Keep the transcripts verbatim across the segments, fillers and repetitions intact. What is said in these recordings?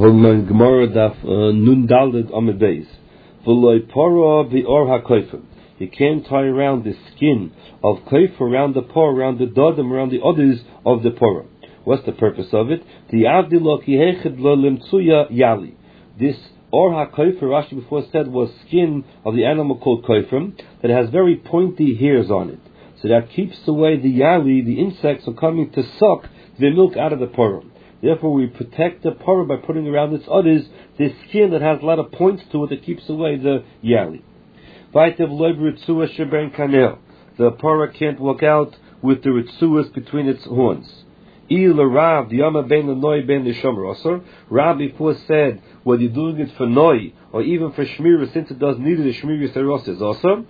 Gemara daf nun daled on the days. V'loy pora v'or hakoifim. You can't tie around the skin of koif around the por, around the dodam, around the others of the pora. What's the purpose of it? The avdilo ki hechid lo limtsuya yali. This or hakoifim, Rashi before said, was skin of the animal called koifim that has very pointy hairs on it. So that keeps away the yali, the insects, from coming to suck the milk out of the pora. Therefore, we protect the parah by putting around its udders this skin that has a lot of points to it that keeps away the yali. The parah can't walk out with the ritzuas between its horns. Rav before said, whether you're doing it for noi or even for shmira, since it does need it, the shmira seros is also.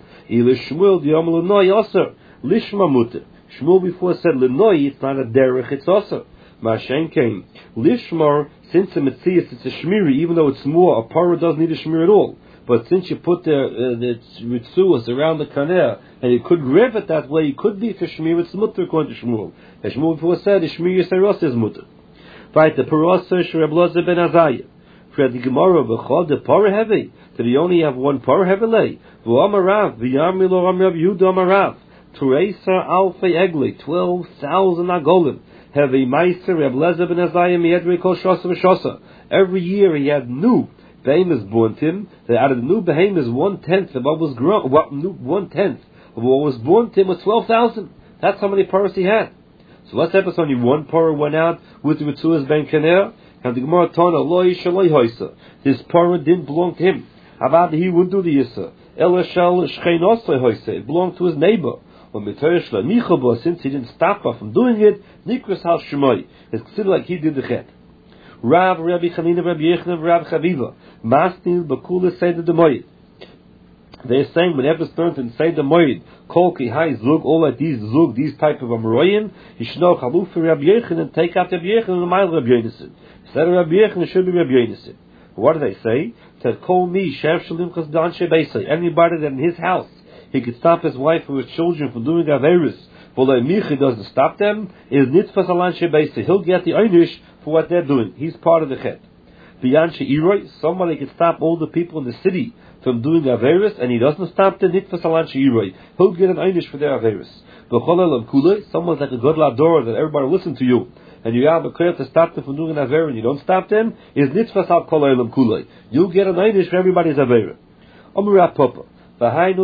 Lishma muter. Shmuel before said lenoi, it's not a derech, it's also. Mashen came. Lishmar, since the Metzias it's a shmiri, even though it's more, a parah doesn't need a shmir at all. But since you put the uh, the ritzuas around the kaneh, and you could grab it that way, it could be for shmir, it's mutter according to Shmuel. As Shmuel before said, the shmir yisaros is mutter. Right, the parasa shrebloza ben azaya. For the Gemara, v'chod the parah heavy. Did he only have one parah heavy? V'amarav, v'yamri lo amrav Yehuda amarav. Tureisa alfei egli, twelve thousand agolim. Have a meister Reb Lezer ben Azariah miedrei kol shosa v'shosa. Every year he had new behemoths born to him. That out of the new behemoths, one tenth of what was grown, what new one tenth of what was born to him was twelve thousand. That's how many paras he had. So let's have only one parah went out with the Ritzuas ben Kaner, and the Gemara Tana loy shaloi hoisa. This parah didn't belong to him. How about he wouldn't do the yisa? Ela shal shcheinosoi hoisa. It belonged to his neighbor. When since he didn't stop her from doing it, Nikras Hal Shemai. It's considered like he did the chet. Rav, Rabbi Chanina, Rabbi Yechon, Rabbi Chaviva. Masnil, Bakula, Seder the Moed. They're saying whenever it's learned in Seder Moed, Kol Ki Hai Zug, all like these Zug, these type of Amroyim, Yishno Chaluf for Rabbi Yechon and take out Rabbi Yechon and the mile Rabbi Yonason. Instead of Rabbi Yechon, it should be Rabbi Yonason. What do they say? That Kol Mi, Shev Shalim Chazdan Shebeisai. Anybody that in his house he could stop his wife or his children from doing Averis, but like Michi doesn't stop them, is Nitzvas Alan Shebeisa. He'll get the Einish for what they're doing. He's part of the Chet. B'yan She'iroi, somebody can stop all the people in the city from doing Averis, and he doesn't stop the Nitzvas Alan She'iroi. He'll get an Einish for their Averis. B'chol Elam Kulei, someone's like a good Lador that everybody will listen to you, and you have a clear to stop them from doing an Aver, and you don't stop them, is Nitzvas Al Kol Elam Kulei. You'll get an Einish for everybody's Aver. Omerat Papa. And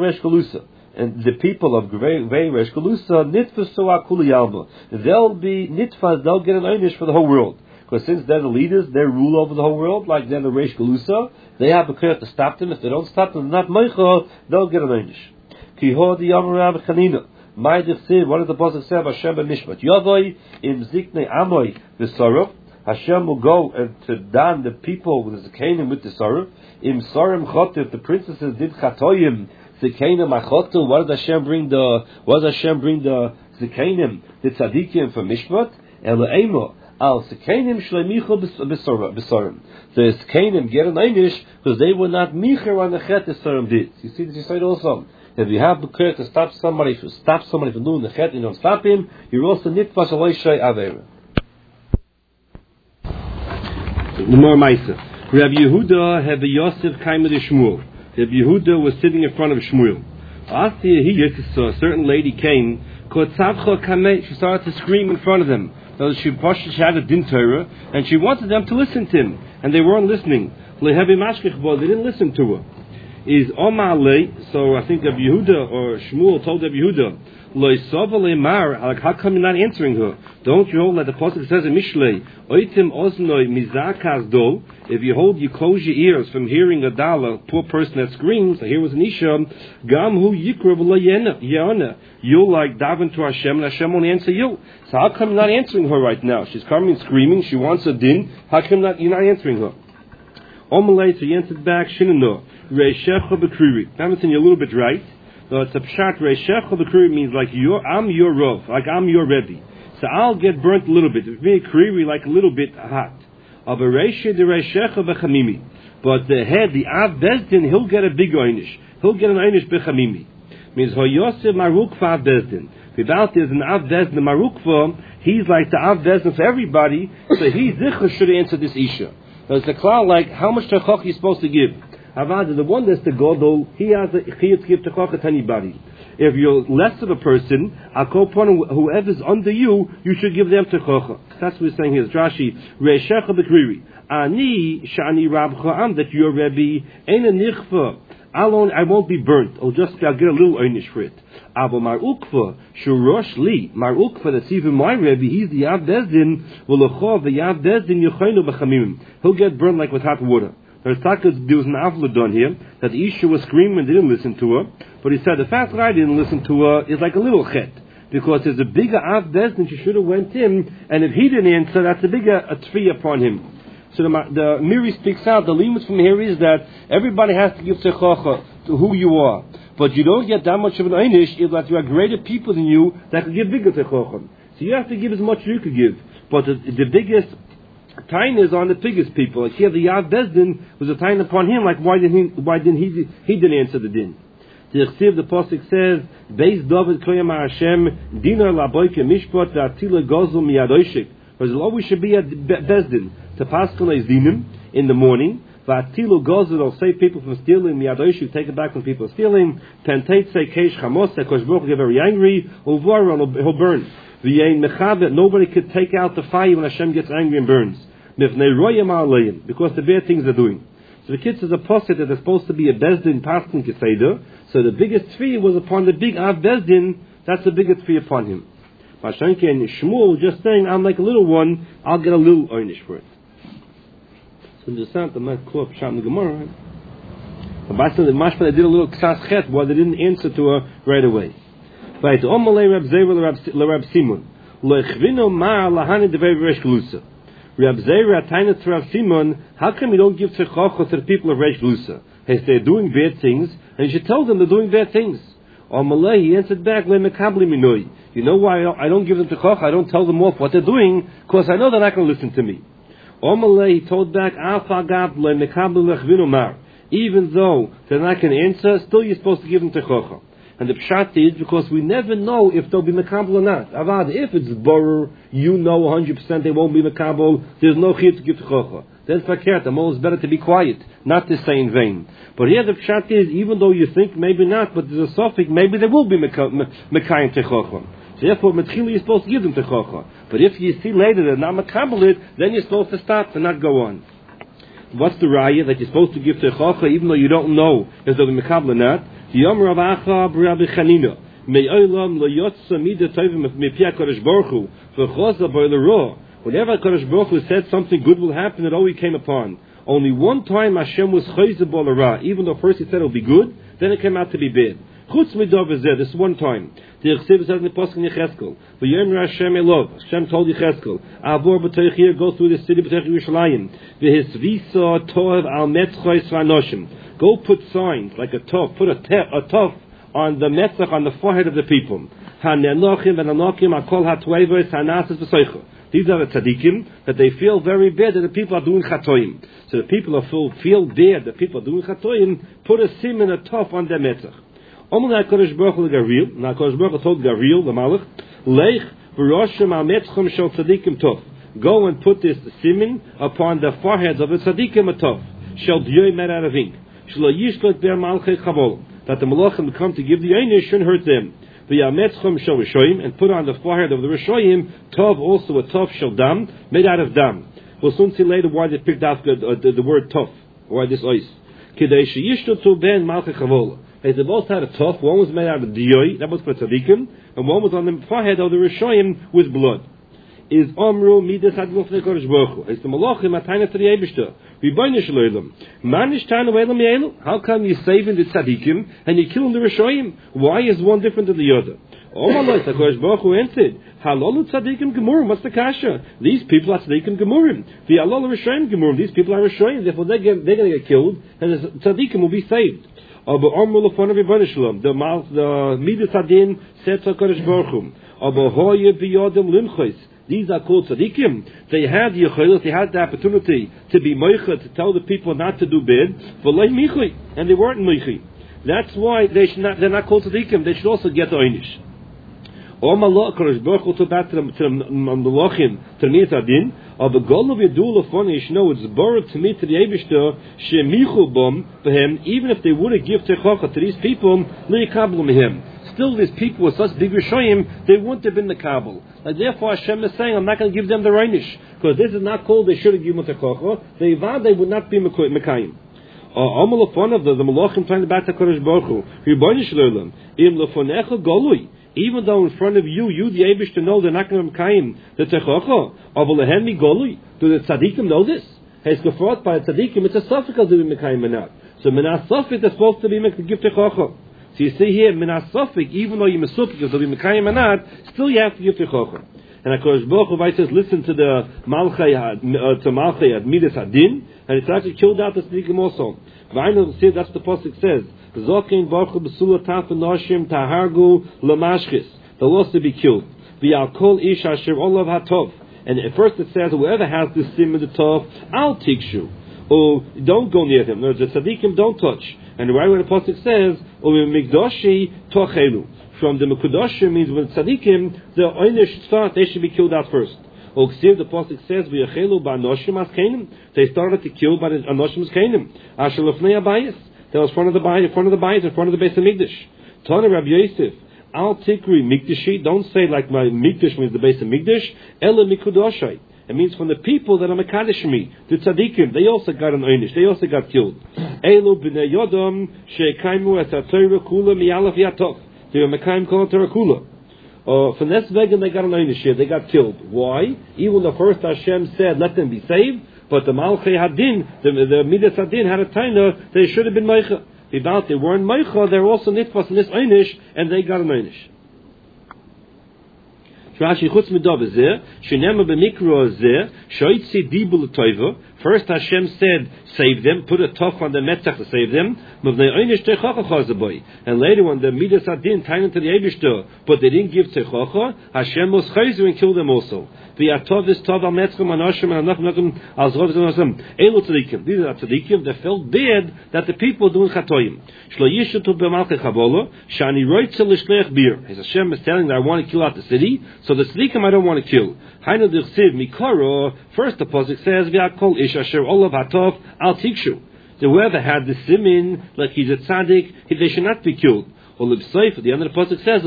the people of Resh Galusa, nitfasu akuli yalma. They'll be nitfas, they'll get an einish for the whole world. Because since they're the leaders, they rule over the whole world, like they're the Resh Galusa, they have a clear to stop them. If they don't stop them, not meicha, they'll get an einish. Kiho di yamarav chanina. My dechsiv, what does the Pasuk say about Hashem and Mishpat? Yavoi im ziknei amoy v'sarav. Hashem will go and to dan the people with the Zekanim with the Sarah. Im Sarim Chotiv, the princesses did Chatoyim, Zekanim Achotu. What does Hashem bring the? What does Hashem bring the Zekanim, the Tzadikim for Mishpat? Elaimo al Zekanim Shlemicho B'Sarim. The Zekanim get an Einish because they were not Micher on the Chet the Sarim did. You see this? You said also. If you have the care to stop somebody, if you stop somebody from doing the Chet, you don't stop him. You're also Nitfas Alei Shei Avera. The more Maisa. Rabbi Yehuda had the Yosef came with Shmuel. Rabbi Yehuda was sitting in front of Shmuel. After he saw a certain lady came, she started to scream in front of them. She she had a din Torah, and she wanted them to listen to him, and they weren't listening. They didn't listen to her. Is Omar Le, so I think Rabbi Yehuda or Shmuel told Rabbi Yehuda, like, how come you're not answering her? Don't you hold, like the Pasuk says in Mishlei, Oitim oznoi mizakas do, if you hold, you close your ears from hearing a dal, a poor person that screams, here was an Isha, Gam hu yikra v'la you'll like daven to Hashem, and Hashem won't answer you. So how come you're not answering her right now? She's coming and screaming, she wants a din, how come not, you're not answering her? Omalei, so he answered back, Shinano, Reishecha b'kriri. That means you're a little bit right. So it's a pshat. Reishecha b'kriri means like you're, I'm your rov, like I'm your rebbe. So I'll get burnt a little bit. It's very kriri, like a little bit hot. Of a reishe de reishecha b'chamimi. But the head, the av bezdin, he'll get a big einish. He'll get an einish b'chamimi. Means hoyosef marukva av bezdin. Without there's an av bezdin marukva, he's like the av bezdin for everybody. So he's zichur should answer this isha. It's a cloud like how much techoch you're supposed to give. Avad, the one that's the godol, he has a chiyuv to give techoch to anybody. If you're less of a person, whoever's under you, you should give them techoch. That's what we're saying here. Rashi, Reishecha b'kriri. Ani shani rabcha am, that your Rebbe ain't a nichva. Alone, I won't be burnt. I'll just I'll get a little einish for it. Abo mar ukva shurosh li mar ukva. That's even my Rebbe. He's the Yav Bezdin. V'lechov the Yav Bezdin yochaynu b'chamim. He'll get burnt like with hot water. There was an avla done here that the Isha was screaming and didn't listen to her. But he said the fact that I didn't listen to her is like a little chet. Because there's a bigger Av Bezdin, she should have went in, and if he didn't answer, that's a bigger a tfi upon him. So the, the Miri speaks out, the limit from here is that everybody has to give techocha to who you are. But you don't get that much of an einish if that you are greater people than you that can give bigger techocha. So you have to give as much as you could give. But the, the biggest time is on the biggest people. Like here the Yav Bezdin was a time upon him, like why didn't he, why didn't he, he didn't answer the din. The Chsiv, the Pasuk says, Beis David Koyam Hashem, Dinar Laboike Mishpat, Atila Gozul Miyadoshik. Because it always should be at Bezdin, to Paschal Dinim in the morning, Vatilu Gozul, will save people from stealing, Miyadoshik, take it back when people are stealing, Pentate say Keish Chamos, that Kosh Baruch get very angry, Uvar, he'll burn. V'yein Mechavet, nobody could take out the fire when Hashem gets angry and burns. Mifnei Royam Alayim, because the bad things they're doing. So the kids is a posit that is supposed to be a Bezdin Paschal Keseder. So the biggest tfi was upon the big Av Bezdin, that's the biggest tfi upon him. Mashenke and Shmuel just saying, I'm like a little one, I'll get a little einish for it. So the sound the might call up Sham the Gemara. But by the Mashma they did a little ksas chet while they didn't answer to her right away. Right, Omalei Rab Zera Rab Simon. Lo echvino ma lahani devei v'resh glusa. Rab Zera tainat to Rab Simon, how come you don't give techocha to the people of Resh Glusa? If they're doing bad things, and you should tell them they're doing bad things. Or Malay, he answered back, you know why I don't, I don't give them techocha, I don't tell them off what they're doing, because I know they're not going to listen to me. Or Malay, he told back, even though they're not going to answer, still you're supposed to give them techocha. And the pshat is because we never know if they'll be mekabel or not. Avad, if it's borer, you know one hundred percent they won't be mekabel, there's no chiyuv to give techocha. Then fakert, the more is better to be quiet, not to say in vain. But here the pshat is, even though you think maybe not, but there's a suffix, maybe they will be mekayim techocha. So therefore, metchila you're supposed to give them techocha. But if you see later they're not mekabel it, then you're supposed to stop and not go on. What's the raya that you're supposed to give techocha even though you don't know if they'll be mekabel or not? Yom Rav Acha Rabbi Chanina Me'olam lo yotza mida tovim mepia Kodesh Baruch Hu v'choza bo l'ro. Whenever Kodesh Baruch Hu said something good will happen, it always came upon. Only one time Hashem was choza bo l'ra. Even though first he said it'll be good, then it came out to be bad. Chutz midov zeh. This one time. The Chsiv says in the Pasuk in Yecheskel. V'yomer Hashem elov. Hashem told Yecheskel, Avor b'toich here, go through the city b'toich Yerushalayim. V'hisvisa tov al metzchois v'anoshim. Go put signs like a tov, put a, te, a tov on the metzach, on the forehead of the people. Hanenochim v'nanochim akol hatweivos hanasis v'soicha. These are the tzaddikim that they feel very bad that the people are doing chatoim. So the people are feel, feel bad that people are doing chatoim. Put a sim and a tov on their metzach. Omul HaKadosh Baruch Hu Gavril. Now HaKadosh Baruch Hu told Gavril the Malach, Leich v'roshim al metzchim shel tzaddikim tov. Go and put this simin upon the foreheads of the tzaddikim a tov. Shel dyoy mer aravink. That the malachim come to give the einish shouldn't hurt them. And put on the forehead of the Rishoyim tov, also a tov shel dam, made out of dam. We'll soon see later why they picked out the, uh, the, the word tov, why this ice. They both had a tov. One was made out of diyoy, that was for tzaddikim, and one was on the forehead of the Rishoyim with blood. Is Omru Midas Hadmuf Nekodesh Baruch Hu. It's the Malachim Atayna to the Eibishter. V'boinish Loilam. Manish Tayna Ve'elam Ye'elu. How come you're saving the tzaddikim and you're killing the Rishoyim? Why is one different than the other? Omaloi Nekodesh Baruch Hu answered, Halolu tzaddikim gemurim. What's the kasha? These people are tzaddikim gemurim. V'alolu Rishoyim gemurim. These people are Rishoyim. Therefore they're, they're going to get killed and the tzaddikim will be saved. Aber Omru Lefon V'boinish Loilam. The the Midas Hadin said to Nekodesh Baruch Hu. Aber Hoye B'yodem Limchos. These are called tzaddikim. They had the yechilas, they had the opportunity to be moicha, to tell the people not to do bad, but like michi, and they weren't michi. That's why they should not, they're not called tzaddikim. They should also get the einish. or malach Kodesh Baruch Hu to back to the malachim to the Midas Adin, or the goal of Yedul Lefonish, no, it's borrowed to me to the Eibishter, shemichu bom for him, even if they would have give techocha to these people, li'ikablu him. Still, these people with such big rishoyim, they wouldn't have been the kabul. And therefore, Hashem is saying, I'm not going to give them the reinish, because this is not called they should have given techocha. They vowed they would not be mekayim. Amal upon of the the malachim trying to back to Kodesh Baruch Hu. Ribono shel olam, im lefonecha golui. Even though in front of you, you the Eibush to know they're not going to mekayim the techocha. Aval lehem mi golui. Do the tzaddikim know this? He's gefragt by the tzaddikim. It's a suffix to be mekayim or not. So minas suffix is supposed to be to give techocha. So you see here, minas suffix, even though you're mesupik to be mekayim or not, still you have to give techocha. And HaKadosh Baruch Hu says, listen to the Malchai, uh, to Malchai at Midas Adin, and it's actually killed out the Tzadikim also. V'aynu see that's the pasuk says, Zokein Baruch Hu b'sula taf v'noshim tahargu l'mashchis. They'll also be killed. V'yal kol ish asher olav hatov. And at first it says, whoever has this sim in the tov, I'll tikshu. Or don't go near them. No, the Tzadikim don't touch. And right where the pasuk says, U'migdoshi tochelu. From the Mekudoshim means when tzaddikim, the oynish start, they should be killed out first. Or the pasuk says, "V'yachelu ba'anoshim askenim." They started to kill by the anoshim askenim. Asher lefnei abayis. That was front of the bayis, in front of the bayis, in front of the Beis Hamikdash. Tana Rabbi Yosef, al tikri mikdashi. Don't say like my mikdash means the Beis Hamikdash. Ela mikudoshai. It means from the people that are mekadosh me, the tzaddikim. They also got an oynish. They also got killed. Elu b'nei yodam she'kaimu et ha'torah kula mi'alaf yatov. They were Mekayim Kol Terakula. Uh, for this vegan, they got an ownership. They got killed. Why? Even the first Hashem said, let them be saved, but the Malchei Hadin, the, the Midas Hadin had a taina, they should have been Meicha. Without they weren't Meicha, they were also Nitfas in this Einish, and they got an Einish. Rashi chutz midav zeh, shenema b'mikro zeh, shoytzi dibul toiva. First Hashem said, save them, put a tough on the metzach to save them. And later when the Midas Adin tied into the Eibishter, but they didn't give techocha, Hashem was chayzer and killed them also. The atov is tov al metzchem anoshim and anach nochim al zrov zenosim. Elu tzadikim. These are tzadikim that felt bad that the people were doing chatoyim. Shlo yishutu b'malchei chabolo, shani roitzel l'shleich bir. As Hashem is telling that I want to kill out the city, so the tzadikim I don't want to kill. Hainu d'chsiv mikoro, first the pasuk says, v'akol ish asher olav hatov al tikshu. So whoever had the simin, like he's a tzaddik, they should not be killed. Or l'bseif, the end of the pasuk says,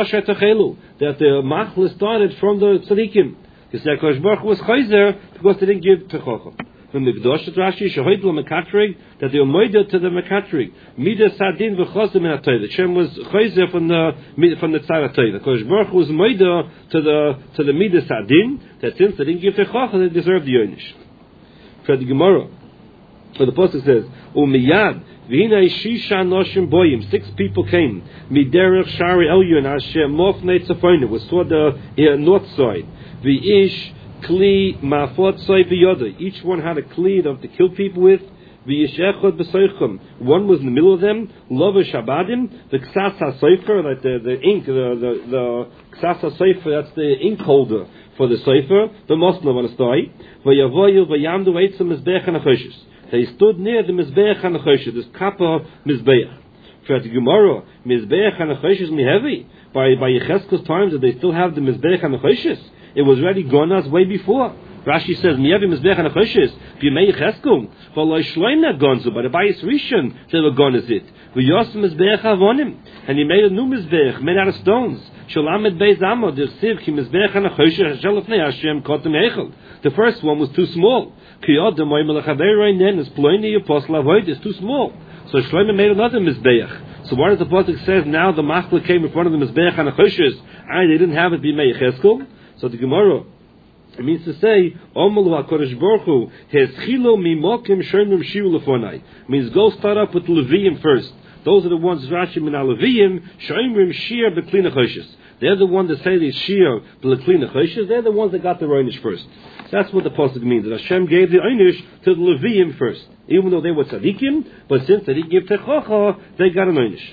that the machle started from the tzaddikim. Because the HaKadosh Baruch Hu was chayzer because they didn't give techocha. From the Gdosh at Rashi, shehoid lo mekatrig, that they were moida to the mekatrig. Midas Adin v'chosem in HaTorah. The Shem was chayzer from the from the tzad HaTorah. The HaKadosh Baruch Hu was moida to the to the Midas Adin, that since they didn't give techocha, they deserved the yonish. For the Gemara, so the pasuk says, "Umiyad v'hinei shisha noshim boyim." Six people came. Miderech shari elyon asher mofnei tzafona was toward the uh, north side. V'ish kli ma'afot soy b'yoda. Each one had a kli to kill people with. V'ish echad b'soichem. One was in the middle of them. Lova shabadim. The ksas ha-soifer, like the, the ink, the the, the ksas ha-soifer, that's the ink holder for the soifer. The Muslim on the story. V'yavoyu v'yamdu eitzim mizbech hanachoshes. They stood near the mizbech hanachoshes. This kappa mizbech. For the Gemara, mizbech hanachoshes mihevi. By by Yecheskel's times, that they still have the mizbech hanachoshes. It was already gone us way before. Rashi says, "Miyavi mizbech hanachoshes b'yemei Yecheskel v'lo shloim not gonzu." By the Bayis Rishon, they were gone as it. V'yos mizbech avonim, and he made a new mizbech made out of stones. Shalamed beis amod dersiv ki mizbech hanachoshes shalafnei Hashem kotem echel. The first one was too small. Kiyod demoy melachaveiroi nen is ploini apostle avoid is too small. So Shlomo made another mizbech. So what does the pasuk says? Now the machla came in front of the mizbech hanachoshes, and they didn't have it b'yemei Yecheskel. So the Gemara, it means to say, Omalu HaKadosh Baruch Hu, Heschilo mimokim shomrim shiru lefonai. Means go start up with Leviim first. Those are the ones, Rashi min ha-Leviim, shomrim shir b'kli nechoshes. They're the ones that say they shir b'kli nechoshes. They're the ones that got the Einish first. So that's what the pasuk means. That Hashem gave the Einish to the Leviim first. Even though they were tzaddikim, but since they didn't give techocha, they got an Einish.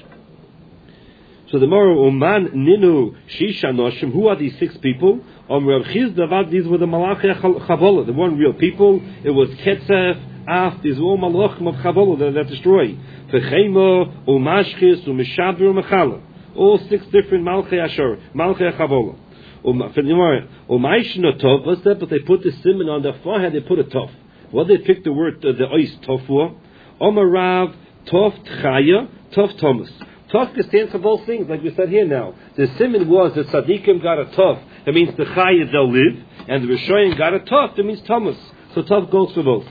So the Moro Uman Ninu Shisha Noshim. Who are these six people? Um, Rav Chizda, these were the Malachei Chavola. They weren't real people. It was Ketzef, Af. These were all Malachim of Chavola that that destroy. V'cheimo Umashchis Umishabir Umechala. all six different Malchei Ashur, Malchei Chavola. Umaishna what's that? But they put the simon on their forehead, they put a tov. What they picked the word, uh, the ois tov for? Omarav, tov tchaya, tov thomas. Tov stands for both things, like we said here now. The simon was that tzaddikim got a tov, that means the chaya they'll live, and the rishoyim got a tov, that means thomas. So tov goes for both.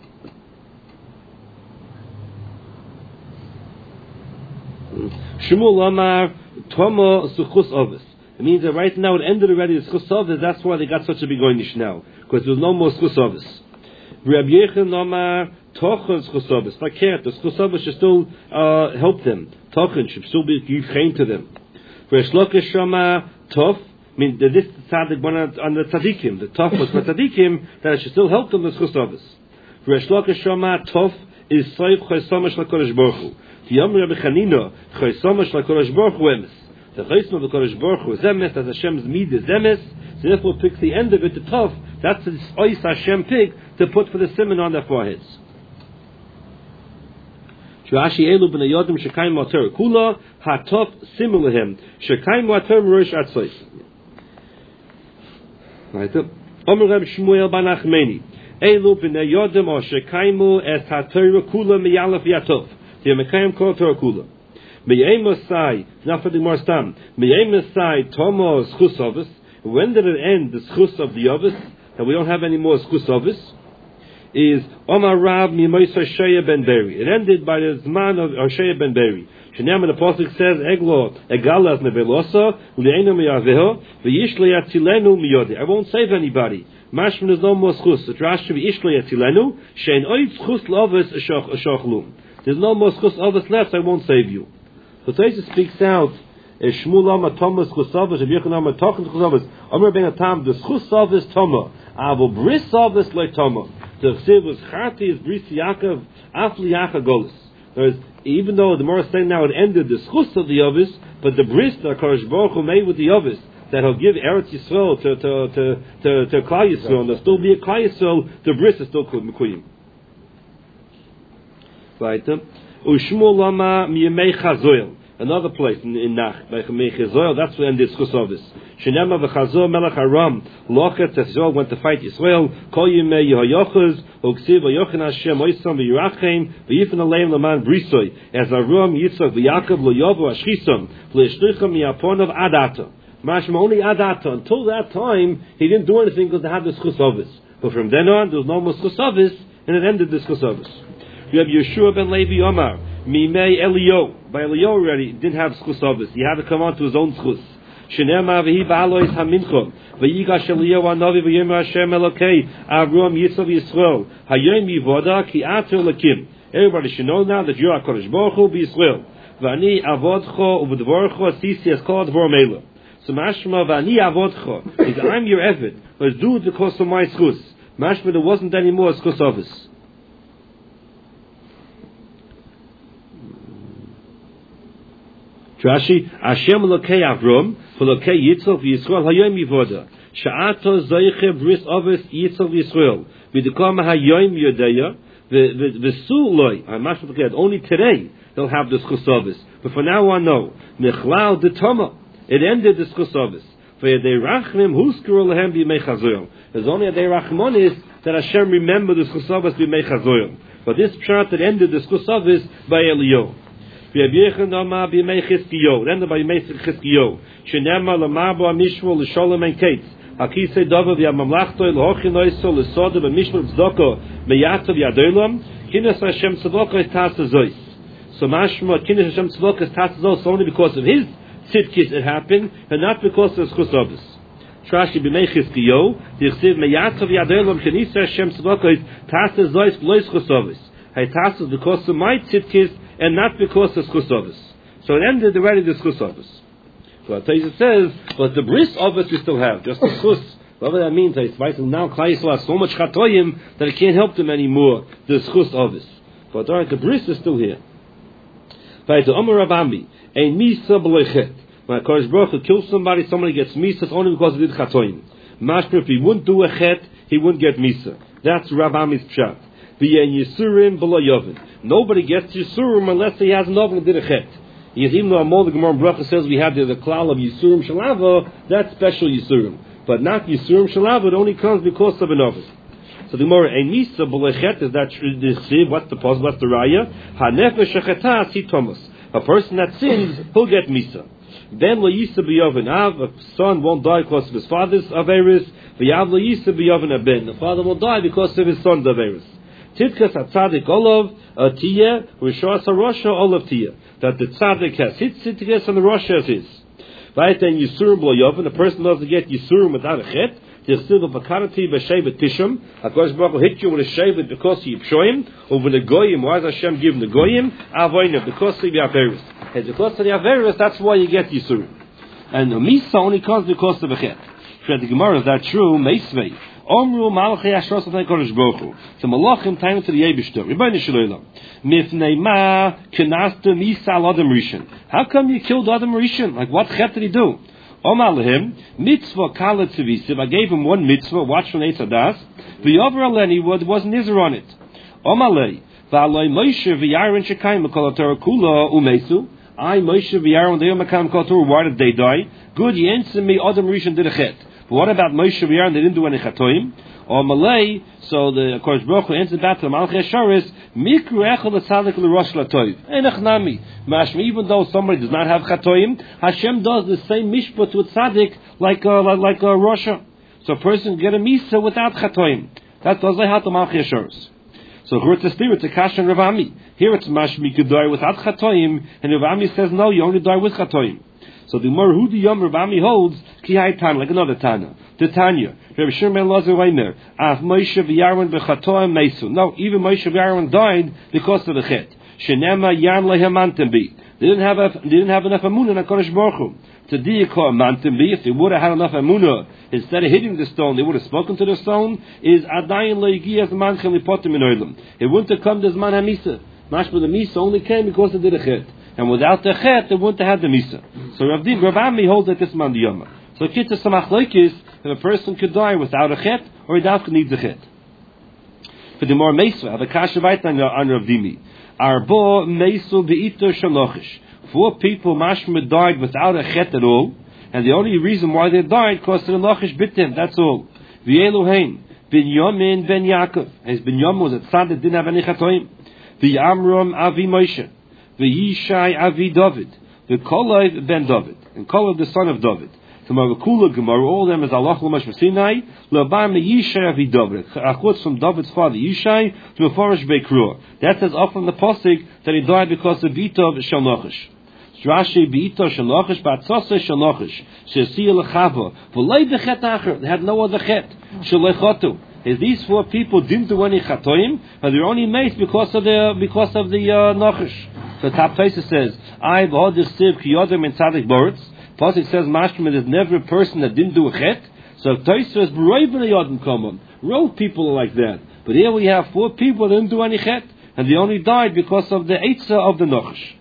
Shmuel Amar, Toma suchus ovis. It means that right now it ended already the schus ovis. That's why they got such a big oynish now, because there's no more schus ovis. Rabbi Yechon Amar Tochen schus ovis. Verkehrt, the schus ovis should still uh, help them. Tochen should still be givchein to them. Reish Lakish Amar Tov. I mean, this tzaddik one on the tzaddikim. The Tov was for tzaddikim that it should still help them with schus ovis. Reish Lakish Amar Tov is soif chaysomash lakodesh baruch hu. The Yom Rabbi Chanina chaysomash lakodesh baruch hu emes. The chaysom of the Kodesh Baruch Hu is emes, as Hashem's mid is emes. So therefore, picks the end of it, the tov. That's the ois Hashem pick to put for the simon on their foreheads. Shuashi elu b'nei yodim shekayim mater kula hatov similar him shekayim mater rosh atzos. Right up. Omer Reb Shmuel bar Nachmani elu b'nei yodim or shekayim es hater kula miyalef yatov. The mekayim kol Torah kula. Meyemosai, not for the more stam. Meyemosai Tomo schus ovis. When did it end? The schus of the ovis, that we don't have any more schus ovis, is Omar Rav Mimoisa Shaya ben Beri. It ended by the zman of Shaya ben Beri. Shenam the pasuk says, Eglo egalas nevelosa uleinu miyaveho v'yishlo yatzilenu miyodi. I won't save anybody. Mashman is no more schus. It rash to be ishlo yatzilenu shein oid schus lovis ashochlum. There's no more schus ovis left. I won't save you. So Tosfos speaks out, Shmuel Amar Thomas Chusavos, Rabbi Yechon Amar Tochen Chusavos, Amar Ben Atam, the Chusavos Toma, Avo Bris Savos Le Toma. The Chsiv was Charti is Bris Yaakov, Afli Yaakov Golis. Whereas, even though the Morah saying now it ended the Chus of the Ovis, but the Bris that Kodesh Baruch Hu made with the Ovis, that he'll give Eretz Yisrael to to to to, to Klal Yisrael, and there'll still be a Klal Yisrael, the Bris is still Mekuyim. Right? Ushmuel Amar Miyemei Chazoil. Another place in, in Nach, by Chazoil, that's when ended Schus Ovis. Shenema v'Chazor Melech Aram, Lochet Yisrael went to fight Yisrael, Kol Yimei Yehoyachaz, Uksiv V'Yochen Hashem Oisam V'Yirachem, V'Yifan Aleim Laman Brisoy, as Aram Yitzchak V'Yakov L'Yovo Ashchisam, V'Yishtucham Yaponov Adata. Mashma only Adata. Until that time, he didn't do anything because they had the Schus Ovis. But from then on, there was no more Schus Ovis, and it ended the Schus Ovis. You have Yeshua ben Levi Omar, Mimei Elio. By Elio already, didn't have schus ovis. He had to come on to his own schus. Shenema v'hi ba'alois haminchom. V'yigash Elio anovi v'yemar Hashem Elokei. Avrom Yisrael Yisrael. Hayom yivoda ki atu lakim. Everybody should know now that you are HaKadosh Baruch Hu b'Yisrael. V'ani avodcho u'v'dvorcho sisi as called dvor meila. So mashma v'ani avodcho. Is I'm your Eved. But do it because of my schus. Mashma there wasn't any more schus ovis. Rashi, Hashem Elokei Avram, Elokei Yitzchak v'Yisrael Hayom Yivoda. Sha'ato Zoiche Bris Ovis Yitzchak v'Yisrael. V'Dekam Hayom Yodeya v'Su Loi. I must forget. Only today they'll have the schus ovis. But for now on, no. Mechlal de Toma. It ended the schus ovis. For Yedei Rachmim Huskuru Lehem B'Yimei Chazoyim. There's only Yedei Rachmon is that Hashem remembered the schus ovis B'Yimei Chazoyim. But this chart that ended the schus ovis by Elio. Then by Yemei Chizkiyo, Shenema Lamabo Amishmo L'Sholem and Kates. Hakise Dova v'Yamamlachto L'Hochinoiso L'Soda v'Mishmo V'Zdoko Meyatov Yadolam. Kines Hashem Tzedoko is Tasazois. So Mashma Kines Hashem Tzedoko is Tasazois only because of his tzidkis it happened, and not because of Schus Ovis. Trashi b'Yemei Chizkiyo, the Chsiv Meyatov Yadolam Kines Hashem Tzedoko is Tasazois V'Lois Schus Ovis. Hay Tasas because of my tzidkis, and not because of schus ovis. So it ended already the schus ovis. So Tosfos says, but the bris ovis we still have, just the schus. Whatever that means, it's now Klal Yisrael has so much chatoyim that it can't help them anymore, the schus ovis. But all right, the bris is still here. Right, the Omer Rabami, ein misa b'loichet. When HaKadosh Baruch Hu kills somebody, somebody gets misa, it's only because he did chatoyim. Mashma, if he wouldn't do a chet, he wouldn't get misa. That's Rabami's pshat. V'yen Yisurim b'lo yovin. Nobody gets Yisurim unless he has an oven and did a chet. Yes, even though Amol the Gemara Bracha says we have the, the klal of Yisurim Shalava, that's special Yisurim. But not Yisurim Shalava, it only comes because of an oven. So the Gemara, a Misa B'lechet, is that the Chsiv, what's the pos, what's the Raya? HaNefesh HaChetas, he Thomas. A person that sins, he'll get Misa. Then lo yisa b'yoven av, a son won't die because of his father's averis. V'yav lo yisa b'yoven aben, the father will die because of his son's averis. Tidkas atzadik olav tiyeh, rishos harosha olav tiyeh. That the tzadik has his tidkas and the rosha has his. Right then yisurim b'lo yoven, a person doesn't get yisurim without a chet. Tichsiv v'karati b'shevet tishum. HaKadosh Baruch Hu hit you with a shevet because he pshoim. Over the goyim, why does Hashem give the goyim? Avoyne, because of the averis. And because of the averis, that's why you get yisurim. And the misa only comes because of a chet. For the Gemara, is that true? Meisvei. Omru malchei ashros of HaKadosh Baruch Hu. So malachim time to the Yebishter. Rebbeinu Shalom. Mifnei ma kenasta misa al adam rishon. How come you killed Adam Rishon? Like what chet did he do? Omar lehim mitzvah kala tzivisiv. I gave him one mitzvah. Watch from Eitz Hadas. V'yover aleni wasn't Nizar on it. Omar lei v'aloi Moshe v'Yaron shekayim kol Torah kula umesu. I Moshe v'Yaron they makam kol Torah. Why did they die? Good. You answer me. Adam Rishon did a chet. But what about Moshe v'Yaron? They didn't do any chatoim. Or Malay, so the Kodesh Baruch Hu answered back to the Malchei Hasharis, Mikru echel l'tzadik l'rosh l'toiv. Einach nami. Mashma, even though somebody does not have chatoim, Hashem does the same mishpat to a tzadik like a, like a Rosha. So a person can get a misa without chatoim. That does like how the Malchei Hasharis. So here it's a spirit, it's a kasha and Rav Ami. Here it's mashma, you could die without chatoim, and Rav Ami says no, you only die with chatoim. So the Gemara who the Yom Rav Ami holds ki hay Tana, like another Tana. The Tanya, Rabbi Shimon Lazar Weimer, Af Moshe v'Yaron b'chatoim meisu. No, even Moshe v'Yaron died because of the chet. Shenema yan lehemantim bi. They didn't have a, they didn't have enough amunah in HaKadosh Baruch Hu. To diikor mantim bi. If they would have had enough amunah, instead of hitting the stone, they would have spoken to the stone. Is adayin leigiyas manchem lipotim in oilam. It wouldn't have come to Zman HaMisa. Mashma the Misa only came because they did a chet. And without the chet, they wouldn't have had the Misa. So Rav Din, Rav Ami holds that this man the Yoma. So Kitta Samach Leikis, if a person could die without a chet, or he does needs a chet. For the more Meisva, have a kasha vayt on Rav Dimi. Arbo Meisu be'ito shalochish. Four people mashma died without a chet at all, and the only reason why they died because the lochish bit them. That's all. V'eluhein Binyamin ben Yaakov. His Binyamin was a tzaddik, didn't have any chatoim. V'Amram avi Moshe. V'Yishai avi David. V'Kolev ben David. And Kolev the son of David. Tomorrow Kula Gemara, all of them is Allah L'mash V'Sinai. L'Bar Yishai avi David. Achutz from David's father Yishai to Meforish Bekrua. That says off from the posik that he died because of Vitov Shel Nochish. Rashi Beito Shel Nochish Ba'Tzose Shel Nochish Shesiya L'Chava V'Lei B'Chet Acher. They had no other chet. Shelechotu. Is these four people didn't do any chatoim, but they're only made because of the because of the uh, Nochish. So top place says, I b'hod d'chsiv ki yodem in tzadik boretz. Pasuk says, Mashma, there's never a person that didn't do a chet. So Tosfos says, b'roi b'nei yodem common. Road people are like that. But here we have four people that didn't do any chet, and they only died because of the eitzah of the Nochish.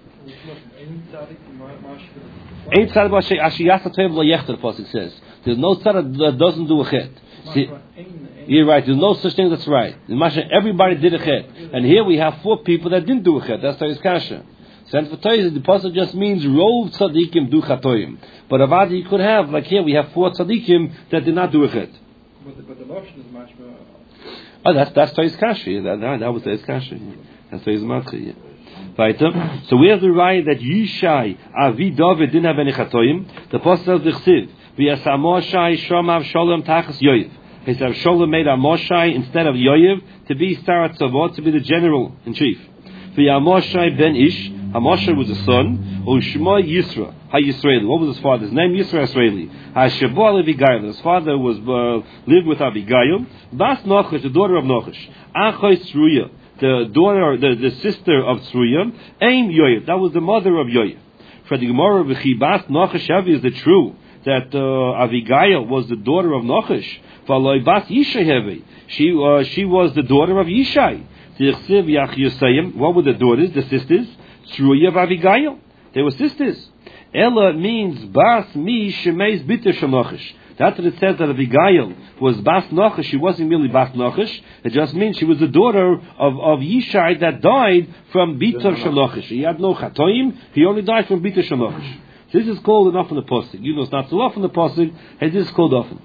Ein tzadik b'ashay ashiyasa tev lo yechter, Pasuk says. There's no tzadik that doesn't do a chet. See, you're right. There's no such thing that's right. In Masha, everybody did a chet, and here we have four people that didn't do a chet. That's Torah's kasha. So for Torah, the pasuk just means rov tzadikim do chatoim. But avadi you could have, like here, we have four tzadikim that did not do a chet. But the, but the lotion is much more. Oh, that's that's Torah's kasha. Yeah, that, that, that was Torah's kasha. Yeah. That's Torah's matzah. Yeah. Right. So we have the right that Yishai avi David didn't have any chatoim. The pasuk says the chsiv v'yasamoshai shomav shalom tachas yoyev. He said Shalom made Amoshai instead of Yoyev to be Sarat Tzavot, to be the general in chief. V'Amoshai ben Ish, Amoshai was a son. Ushma Yisra, HaYisraeli. What was his father's name? Yisra Yisraeli. HaShabal Abigail. His father was uh, lived with Abigail. Bas Nochish, the daughter of Nochish. Achai Tzruya, the daughter, the, the sister of Tzruya. Ein Yoyev, that was the mother of Yoyev. For the Gemara B'Chibas Nochish Avi, is it true that uh, Abigail was the daughter of Nochish? She uh, she was the daughter of Yishai. What were the daughters? The sisters? Tzruya of Abigail. They were sisters. Ella means Bas Mi Shemeis Biter Shel Nochish. That's what it says that Abigail was Bas Nachash. She wasn't really Bas Nachash. It just means she was the daughter of, of Yishai that died from Bita Shalochish. He had no Chatoim. He only died from Bita Shalochish. This is called enough in the Pasuk. You know it's not so often the Pasuk, and this is called often.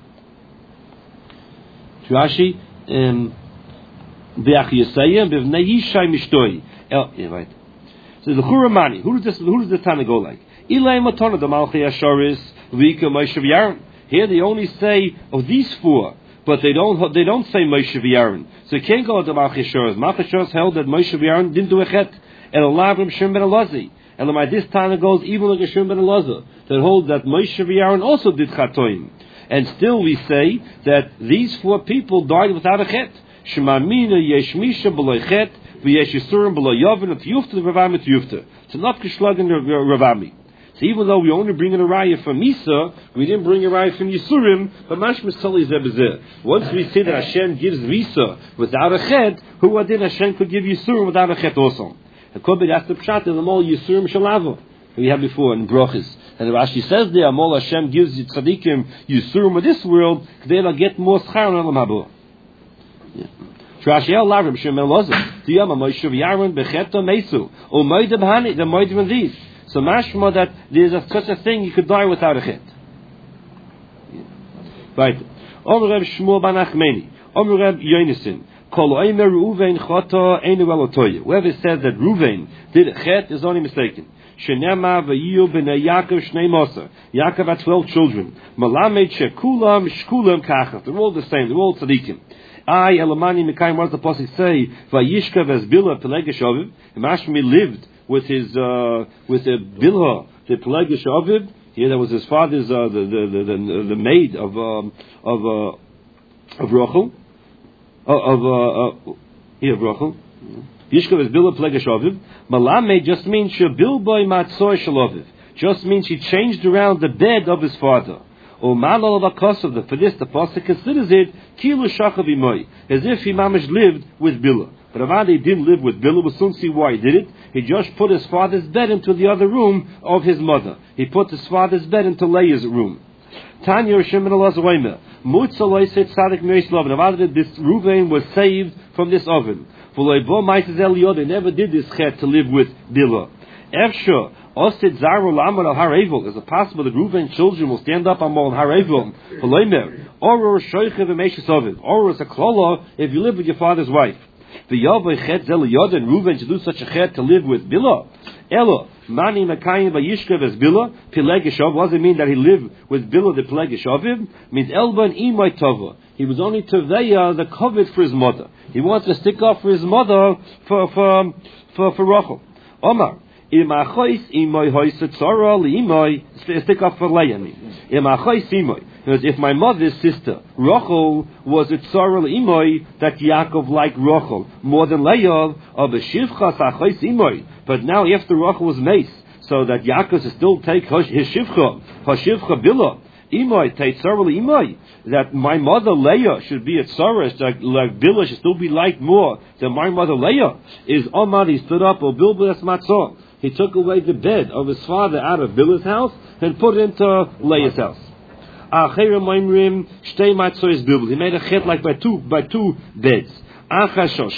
Rashi, um, Be'ach Yisayim, B'vnei Yishai Mishtoi. Oh, yeah, right. So the Churamani, who does this, who does this Tana go like? Ilay Matana, the Malchei Asharis, Vika Moshe V'Yaron. Here they only say of these four, but they don't they don't say Moshe V'Yaron. So you can't go to Malchei Asharis. Malchei Asharis held that Moshe V'Yaron didn't do a chet. And Allah from Shem ben Elazar. And my this Tana goes even like a Shem ben Elazar that holds that Moshe V'Yaron also did chatoim. And still we say that these four people died without a chet. Shemamina yesh misha b'loy chet v'yesh yisurim b'loy yavin et yufta v'ravami et yufta. It's not kishlagin ravami. So even though we only bring in a raya from Misa, we didn't bring a raya from Yisurim, but mashmas tali zebezeh. Once we say that Hashem gives Misa without a chet, who did Hashem could give Yisurim without a chet also? It could be that's the pshat in the mol Yisurim shalava we had before in Brochis. And Rashi says there, Mol Hashem gives tzaddikim Yisurim of this world, they'll get more schar on Elam Haba. Rashi el lavrim Shem Elazar. Diyama Moshe V'Yaron becheta mesu. O moide b'hani, the moide of these. So mashma that there's a, such a thing you could die without a chet. Right. Omer Reb Shmuel ben Achmeni. Omer Reb Yonason. Kol oimer Ruvain chata einu elotoye. Whoever says that Ruvain did a chet is only mistaken. Shenema v'yiyu b'nei Yaakov shnei Moser. Yaakov had twelve children. Malamed shekulam shkulam kachas. They're all the same. They're all tzaddikim. I Elamani Mekayim. What does the pasuk say? Vayishka v'ezbila pelegesh aviv. Mashmi lived with his uh, with the Bilha, the Pelegesh Aviv. Here that was his father's uh, the, the, the the the maid of um, of uh, of Rachel uh, of uh, uh, here of Rachel. Yishka is Bilha Pelegesh Aviv. Malame just means shebilboy matzoy shalaviv. Just means he changed around the bed of his father. Or malal v'kosov. For this, the pasuk considers it kilu shachav imoy, as if he mamish lived with Bilha. But Avadi didn't live with Bilha. We'll soon see why he did it. He just put his father's bed into the other room of his mother. He put his father's bed into Leah's room. Tanya Rishim ben Elazar Oimer. Mutzaloi said Tzadik Meis Loven. Avadi, this Ruvain was saved from this oven. They never did this chet to live with Bilha. Efsha. Osid Zaru Lamar al Har-Evel. Is it possible that Ruvain's children will stand up on Mol Har-Evel? Or Shoichev and Meishis Oven. Or is a klola if you live with your father's wife. The Yavai Chet Zel Yod and Reuven to do such a chet to live with Bilha. Elo Mani Makayim Vayishkev as Bilha Pilegeshav. What does it mean that he lived with Bilha the Pilegeshavim? Means Elban Imay Tova. He was only Teveya the covet for his mother. He wants to stick up for his mother for for for, for Rachel. Omar. Imachos Imay Hoyset Tzara Imay stick up for Leah. Imachos Imay. If my mother's sister Rachel was a tzara l'imoy, that Yaakov liked Rachel more than Leah, of a shivcha sachos imoy. But now after Rachel was mace, so that Yaakov should still take his shivcha, hashivcha Bilha imoy, take tzara l'imoy. That my mother Leah should be a tzara, like, like Bilha should still be liked more than my mother Leah. Is Omar, he stood up, or Bilbas matzah. He took away the bed of his father out of Bilha's house and put it into Leah's house. He made a chet like by two by two beds. Yaakov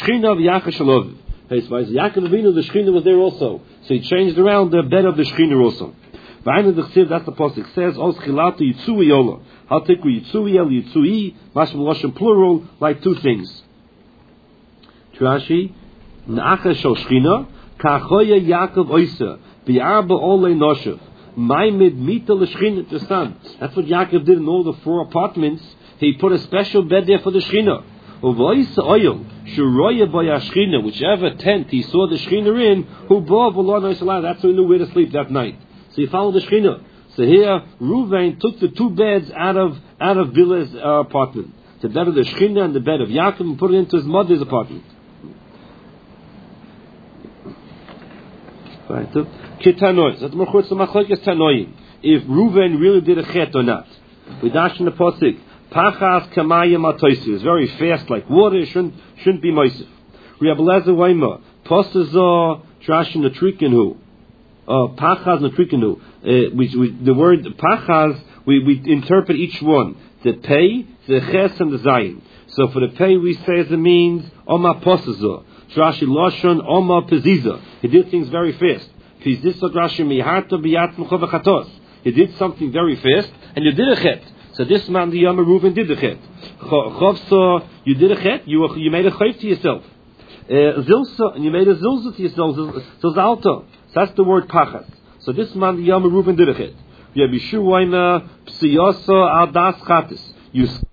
Avinu, the Shechina was there also, so he changed around the bed of the Shechina also. That's the pasuk. It says Oschilatu Yitzui Yola. Hatiku Yitzui El Yitzui. Mashmaloshem plural, like two things. Trashi Na'achashal Shechina Kachoya Yaakov Oisa Bi'arba Olei Noshev. Maimid Mita L'Shechina, the son. That's what Yaakov did in all the four apartments. He put a special bed there for the Shechina. Uvoisa oil, Shuroya by Shechina, whichever tent he saw the Shechina in, who brought V'lo Noishalai, that's who he knew where to sleep that night. So he followed the Shechina. So here, Ruvain took the two beds out of out of Bilha's uh, apartment, the bed of the Shechina and the bed of Yaakov, and put it into his mother's apartment. Right. So, Kitanois. That's Mechutz the Machlokes Tanoim. If Ruvain really did a chet or not. We dash in the pasuk. Pachas kamayim atoisi. It's very fast, like water. It shouldn't shouldn't be moisif. Rabbi Lezer Weimar. Postazor trash in the trikin who. uh, pachaz natrikanu. Uh, we, we, the word pachaz, we, we interpret each one. The pei, the ches, and the zayin. So for the pei, we say as it means oma posazo. Rashi loshon oma peziza. He did things very fast. Pizisa Rashi miharta biyat mchovachatos. He did something very fast, and you did a chet. So this man, the Yom Reuven, did a chet. Chovsa, you did a chet. You you made a chayv to yourself. Zilsa, and you made a zilza to yourself. Zilzalta. So that's the word pachas. So this man, the Yom Reuven, did a chet. You